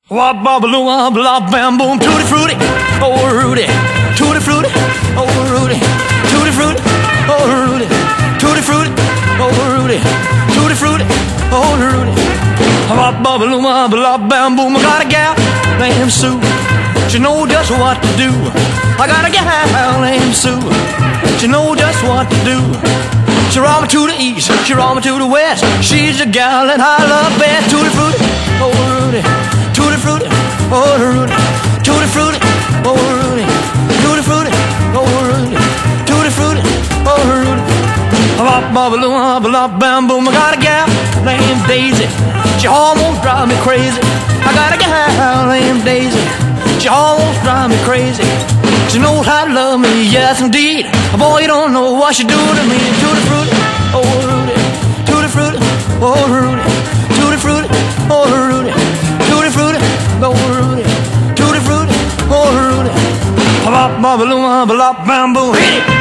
Wop bobble wop blah bam boom, tutti frutti, oh Rudy, tutti frutti, oh Rudy, tutti frutti, oh Rudy, tutti frutti, oh Rudy, tutti frutti, oh Rudy. Wop bobble wop blah bam boom, I got a gal named Sue, she know just what to do. I got a gal named Sue, she know just what to do. She roll me to the east, she roll me to the west. She's the gal that I love best. Tutti frutti, oh Rudy, tutti frutti, oh Rudy, tutti frutti, oh Rudy, tutti frutti, oh Rudy, tutti frutti, oh Rudy. Bop bobble bop bam boom. I got a gal named Daisy, she almost drive me crazy. I got a gal named Daisy, she almost drive me crazy. She knows how to love me, yes indeed. Boy, you don't know what she do to me. Tutti frutti, oh Rudy, tutti frutti, oh Rudy, tutti frutti, oh Rudy, tutti frutti, oh Rudy, tutti frutti, oh Rudy. Bop bobble bop bam boom, hit it.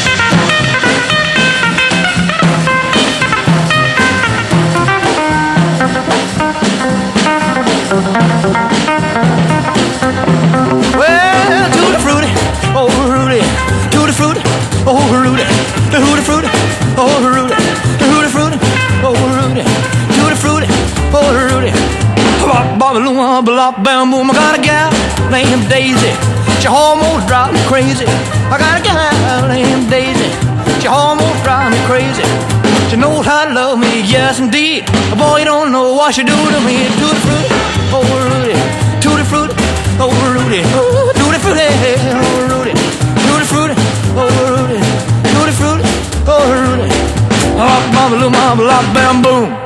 Well, tutti frutti, oh Rudy, tutti frutti, oh Rudy, tutti frutti, oh Rudy, tutti frutti, oh Rudy, tutti frutti, oh Rudy. Bop bobble bop bam boom. I got a gal named Daisy, she almost drive me crazy. I got a gal named Daisy, she almost drive me crazy. She knows how to love me, yes indeed. Boy, you don't know what she do to me. Tutti frutti, oh Rudy, tutti frutti, oh Rudy, tutti frutti, oh Rudy, tutti frutti, oh Rudy, tutti frutti, oh Rudy. Bop bobble bop bam boom.